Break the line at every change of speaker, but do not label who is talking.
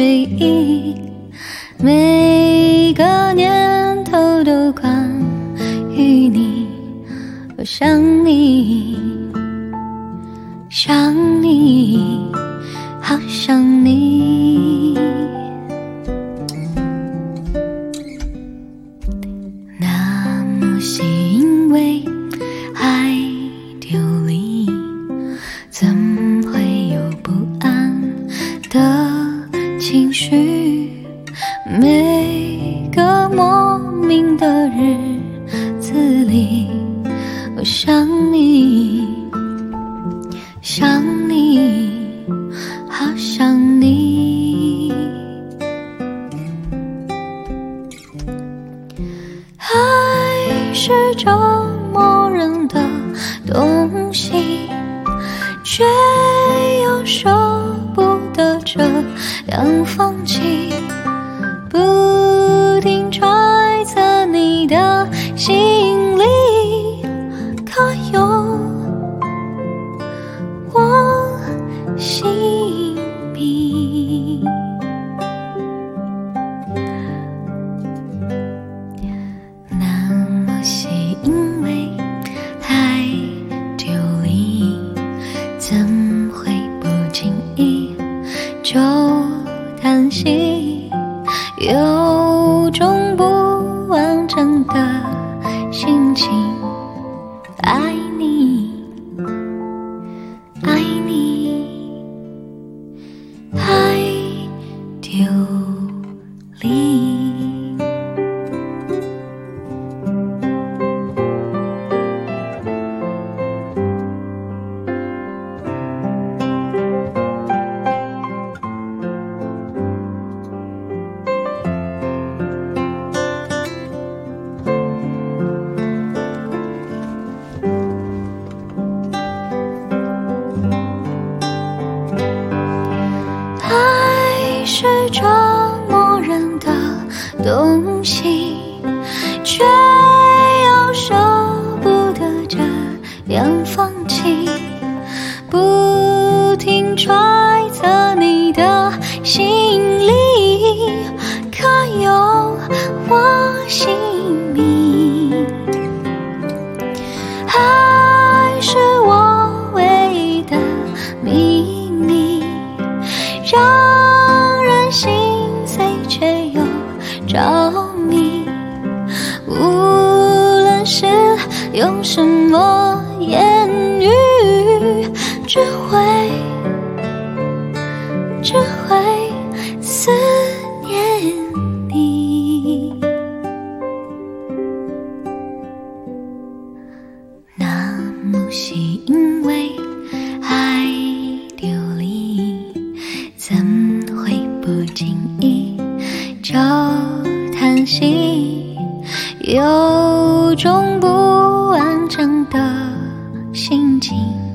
追忆，每个念头都关于你。我想你，想你，好想你。那么是因为爱丢离，怎会有不安的情绪？每个莫名的日子里，我想你，想你，好想你。爱是折磨人的东西，却又舍不得这样放弃，不停揣测你的心里，可有我姓名？那么是因为爱丢离，怎会不经意就叹息，有种不完整的心情。爱你，爱你，爱丢离。爱是折磨人的东西，却又舍不得这样放弃，不停揣测你的心里，可有我姓名？爱是我唯一的秘密，让人心碎却又着迷，无论是用什么言语，只会思念你。那么是因为爱丢离，怎会不经意就叹息，有种不完整的心情。